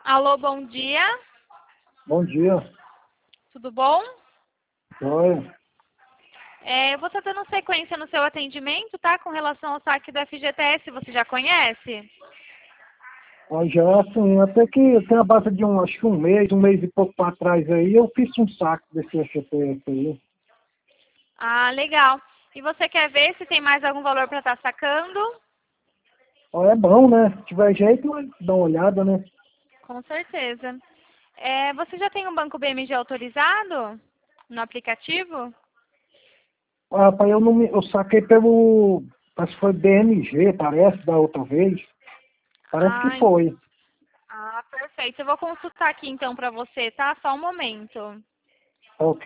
Alô, bom dia. Bom dia. Tudo bom? Oi. Eu vou estar dando sequência no seu atendimento, tá? Com relação ao saque do FGTS, você já conhece? Já assim, até que tem a base de acho que um mês e pouco para trás aí, eu fiz um saco desse FGTS aí. Ah, legal. E você quer ver se tem mais algum valor para estar sacando? É bom, né? Se tiver jeito, dá uma olhada, né? Com certeza. Você já tem um banco BMG autorizado no aplicativo? Rapaz, eu saquei parece que foi BMG, parece, da outra vez. Parece que Ah, foi. perfeito. Eu vou consultar aqui então para você, tá? Só um momento. Ok.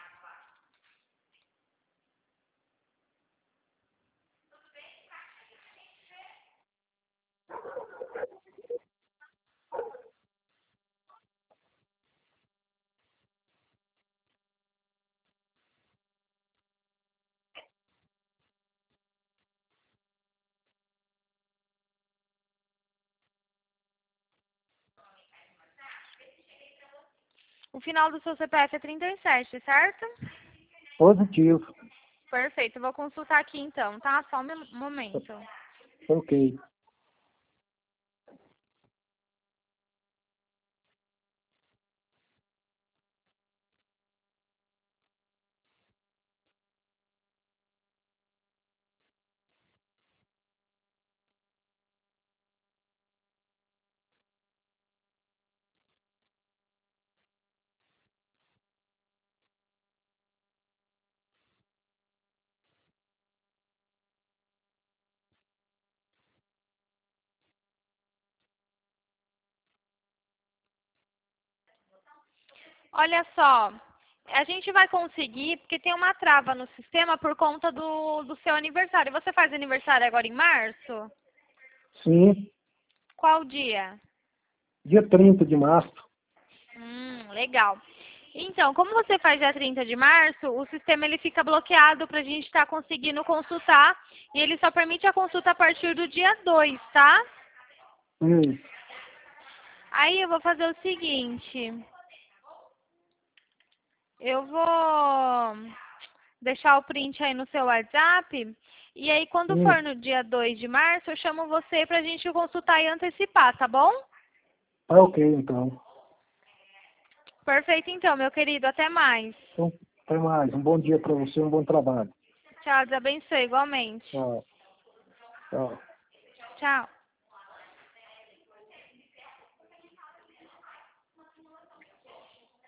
O final do seu CPF é 37, certo? Positivo. Perfeito. Eu vou consultar aqui então, tá? Só um momento. Ok. Olha só, a gente vai conseguir, porque tem uma trava no sistema por conta do seu aniversário. Você faz aniversário agora em março? Sim. Qual dia? Dia 30 de março. Legal. Então, como você faz dia 30 de março, o sistema ele fica bloqueado para a gente estar conseguindo consultar e ele só permite a consulta a partir do dia 2, tá? Hum. Aí eu vou fazer o seguinte, eu vou deixar o print aí no seu WhatsApp. E aí, quando Hum. for no dia 2 de março, eu chamo você pra gente consultar e antecipar, tá bom? Ok, então. Perfeito, então, meu querido. Até mais. Então, até mais. Um bom dia para você, um bom trabalho. Tchau, Deus abençoe, igualmente. Tchau. Tchau. Tchau.